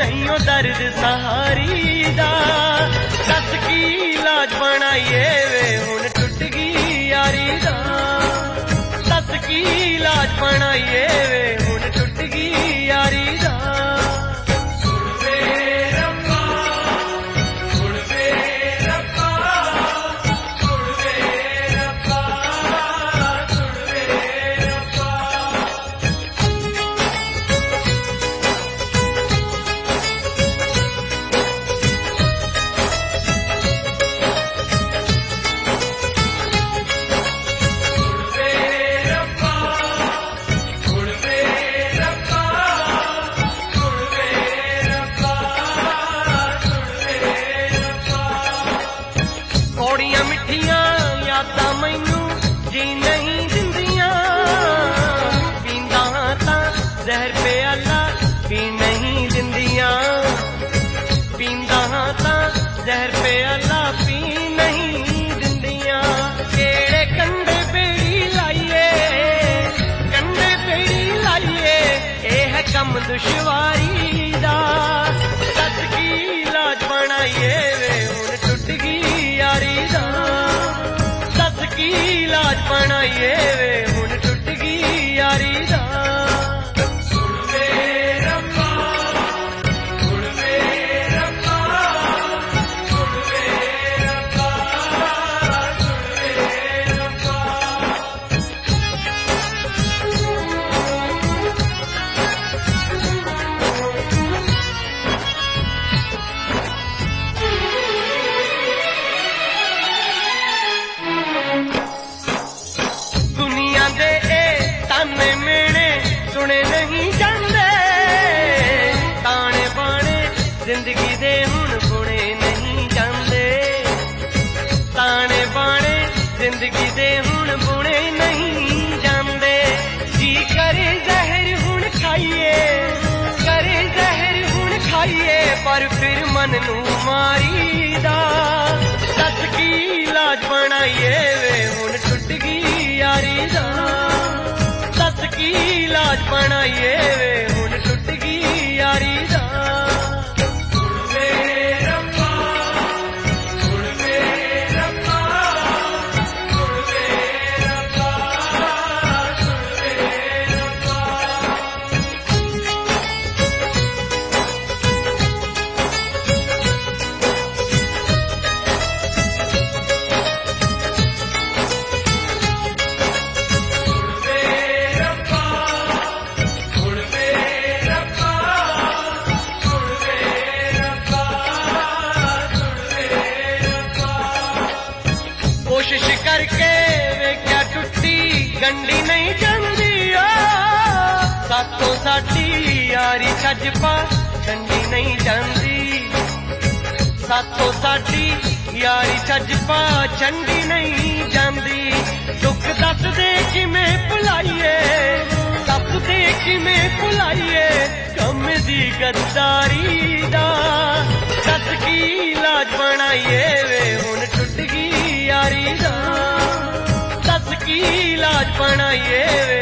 नहीं ओ दर्द सहारी दा। दस की इलाज बनाइए वे हुण टुट गई यारी दा। दस की इलाज बनाइए वे हुण टुट गई यारी दा। थोड़ियां मिठियां यादां मैनू जी नहीं दिंदियां। पींदा तां जहर प्याला पी नहीं दिंदियां। पींदा तां जहर प्याला पी नहीं दिंदियां। केड़े कंडे बेड़ी लाइए, कंडे बेड़ी लाइए, ये है कम दुश्वारी दा। दस की इलाज बनाइए वे हुण टुट गई यारी दा। दस की इलाज बनाइए वे हुण टुट गई यारी दा। ताने मेने सुने नहीं जांदे, ताने बाने जिंदगी दे हुण बुने नहीं जांदे। ताने बाने जिंदगी दे हुण बुने नहीं जांदे। जी करे जहर हुण खाइए, करे जहर हुण खाइए, पर फिर मन नू मारी दा। दस की इलाज बनाइए वे हुण टुट गई यारी दा। दस की इलाज बनाइए वे हुण टुट गई यारी दा। कोशिश करके वे क्या टुट्टी गंडी नहीं जांदी। सातों साडी यारी छज पा गंडी नहीं जांदी। सातों साडी यारी छज पा छंडी नहीं जांदी। दुख दस दे किवें भुलाइए, दस दे किवें भुलाइए, कम दी गद्दारी दा। दस की इलाज बनाइए वे हुण टुट गई यारी दा। दस की इलाज बनाइए वे